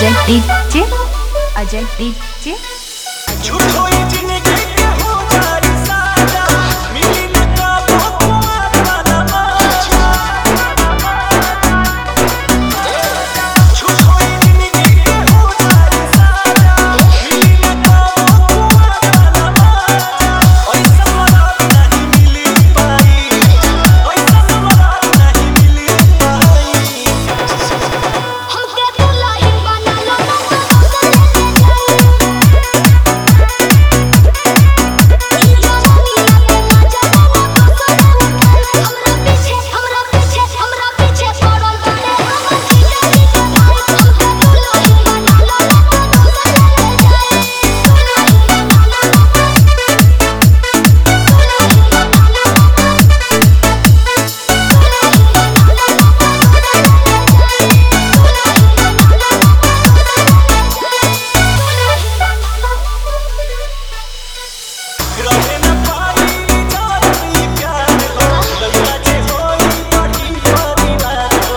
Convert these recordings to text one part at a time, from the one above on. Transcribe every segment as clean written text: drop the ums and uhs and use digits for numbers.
Ajay DJ Ajay DJ झूठ होई जिंदगी के हो जाई साजा मिली न काबू तुम्हारा नवाजा झूठ होई जिंदगी के हो जाई साजा मिली न काबू तुम्हारा नवाजा ऐसा मराद नहीं मिली पाई ऐसा मराद नहीं मिली पाई हमके दुल्हन बना लो ना रहे न पाई जानी प्यार हो लगा जे होई बड़ी परिवार हो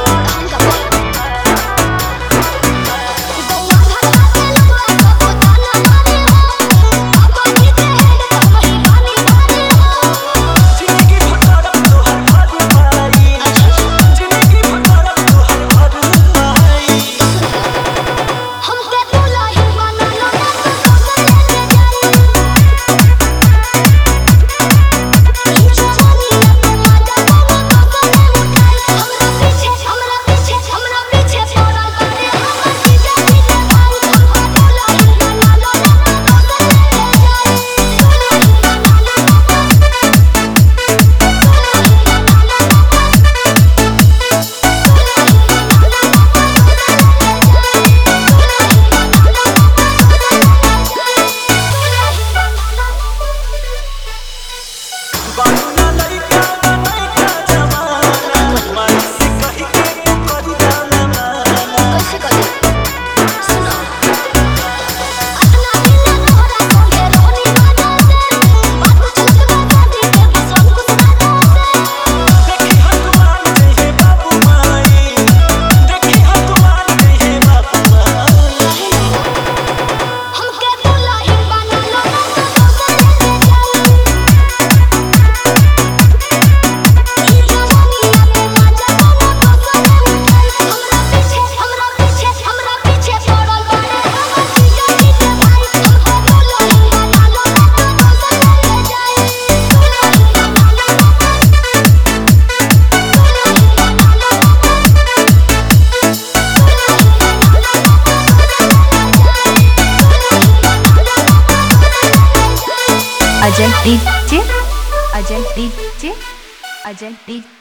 जिंदगी भर तोहर भर पाई जिंदगी भर तोहर भर पाई हमके दुल्हन बना लो ना बाबू ना लइका बनैका जमाना माई से कहि के कर जाला माना कैसे करे सुनो अपना दिल तोहरा संगे रोनी बना से बात छुटवा शादी के सब कुछ बता से देखी हनुमान जय बाबू माई देखी हनुमान जय बाबू माई हमके दुल्हन बना लो ना हमरा पीछे पड़ल बाड़े हमर जीजा जी के भाई हमके दुल्हन बना लो ना Ajay DJ Ajay DJ Ajay DJ